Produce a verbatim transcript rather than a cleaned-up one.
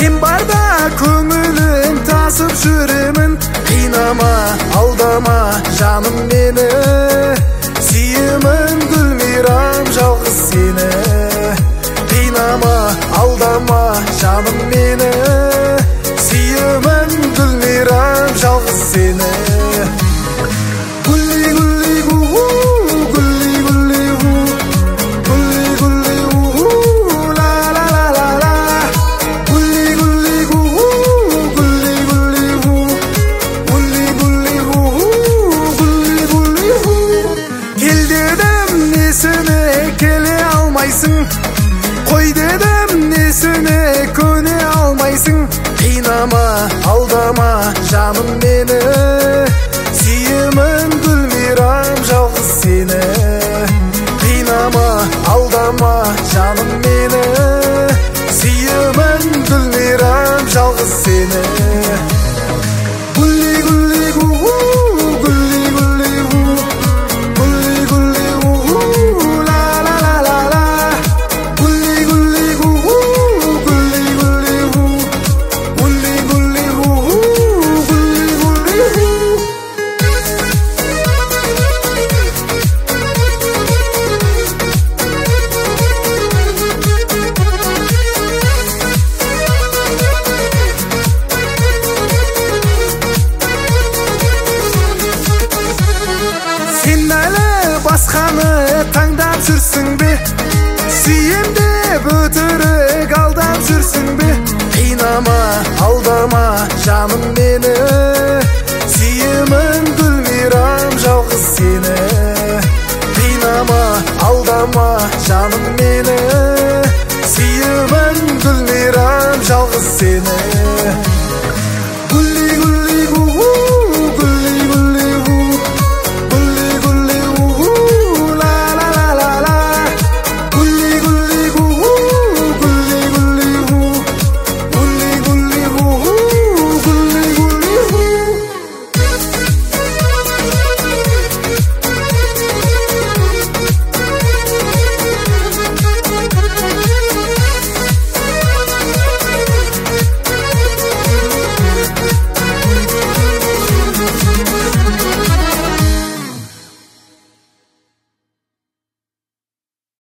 Мен барда көңілін тасып жүремін. Қинама, алдама жаным мені, сүйемін Гүлмирам жалғыз сені. Қинама, алдама жаным мені, сүйемін Гүлмирам жалғыз сені. Гүлли гүлли гу, гүлли гүлли гу, гүлли гүлли гу, ла ла ла ла ла. Гүлли гүлли гу, гүлли гүлли гу, гүлли гүлли гу, гүлли гүлли гу. Кел дедім несіне келе алмайсың, қой дедім несіне көне алмайсың. Қинама, алдама жаным мені, сүйемін Гүлмирам жалғыз сені. Қинама, алдама жаным мені, сүйемін Гүлмирам жалғыз сені. Гүлли гүлли гу, гүлли гүлли гу, гүлли гүлли гу, ла ла ла ла ла. Гүлли гүлли гу, гүлли гүлли гу, гүлли гүлли гу, гүлли гүлли гу. Сен әлі басқаны таңдап жүрсің бе? Сүйем деп өтірік алдап жүрсің бе? Қинама, алдама жаным мені, сүйемін Гүлмирам жалғыз сені. Қинама, алдама жаным мені, сүйемін Гүлмирам жалғыз сені.